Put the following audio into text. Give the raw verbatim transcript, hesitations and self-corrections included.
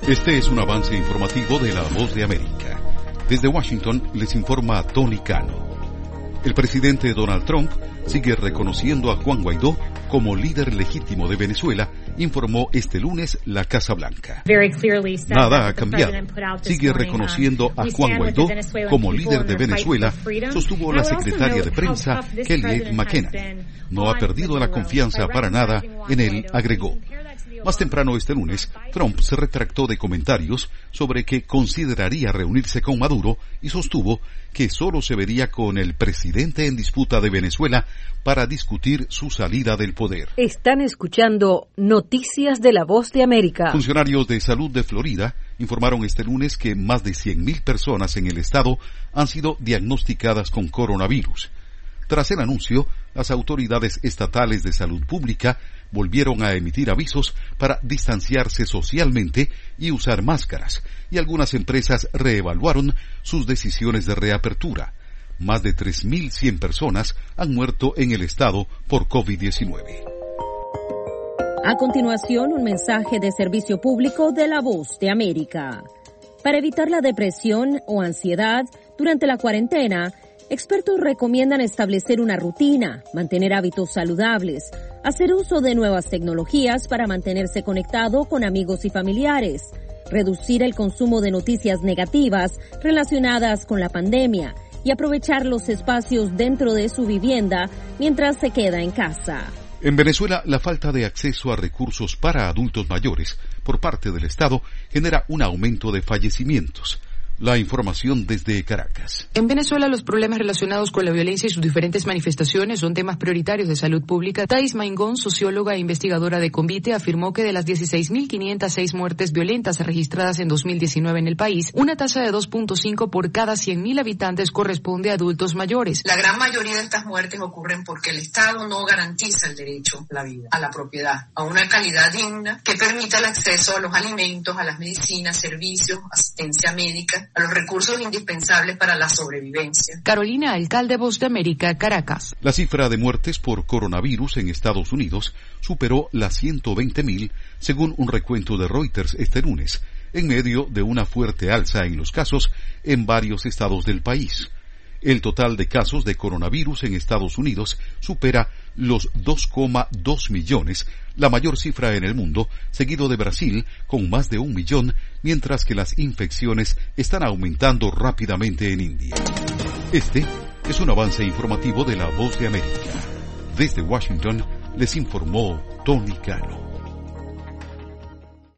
Este es un avance informativo de La Voz de América. Desde Washington les informa Tony Cano. El presidente Donald Trump sigue reconociendo a Juan Guaidó como líder legítimo de Venezuela, informó este lunes la Casa Blanca. Nada ha cambiado. Sigue reconociendo a Juan Guaidó como líder de Venezuela, sostuvo la secretaria de prensa Kellyanne McEnany. No ha perdido la confianza para nada en él, agregó. Más temprano este lunes, Trump se retractó de comentarios sobre que consideraría reunirse con Maduro y sostuvo que solo se vería con el presidente en disputa de Venezuela para discutir su salida del poder. Están escuchando Noticias de la Voz de América. Funcionarios de salud de Florida informaron este lunes que más de cien mil personas en el estado han sido diagnosticadas con coronavirus. Tras el anuncio, las autoridades estatales de salud pública volvieron a emitir avisos para distanciarse socialmente y usar máscaras, y algunas empresas reevaluaron sus decisiones de reapertura. Más de tres mil cien personas han muerto en el estado por COVID diecinueve. A continuación, un mensaje de servicio público de La Voz de América. Para evitar la depresión o ansiedad durante la cuarentena, expertos recomiendan establecer una rutina, mantener hábitos saludables, hacer uso de nuevas tecnologías para mantenerse conectado con amigos y familiares, reducir el consumo de noticias negativas relacionadas con la pandemia y aprovechar los espacios dentro de su vivienda mientras se queda en casa. En Venezuela, la falta de acceso a recursos para adultos mayores por parte del Estado genera un aumento de fallecimientos. La información desde Caracas. En Venezuela, los problemas relacionados con la violencia y sus diferentes manifestaciones son temas prioritarios de salud pública. Thais Maingón, socióloga e investigadora de Convite, afirmó que de las dieciséis mil quinientas seis muertes violentas registradas en dos mil diecinueve en el país, una tasa de dos punto cinco por cada cien mil habitantes corresponde a adultos mayores. La gran mayoría de estas muertes ocurren porque el Estado no garantiza el derecho a la vida, a la propiedad, a una calidad digna que permita el acceso a los alimentos, a las medicinas, servicios, asistencia médica, a los recursos indispensables para la sobrevivencia. Carolina, alcalde Voz de América, Caracas. La cifra de muertes por coronavirus en Estados Unidos superó las ciento veinte mil, según un recuento de Reuters este lunes, en medio de una fuerte alza en los casos en varios estados del país. El total de casos de coronavirus en Estados Unidos supera los dos coma dos millones, la mayor cifra en el mundo, seguido de Brasil con más de un millón, mientras que las infecciones están aumentando rápidamente en India. Este es un avance informativo de La Voz de América. Desde Washington les informó Tony Cano.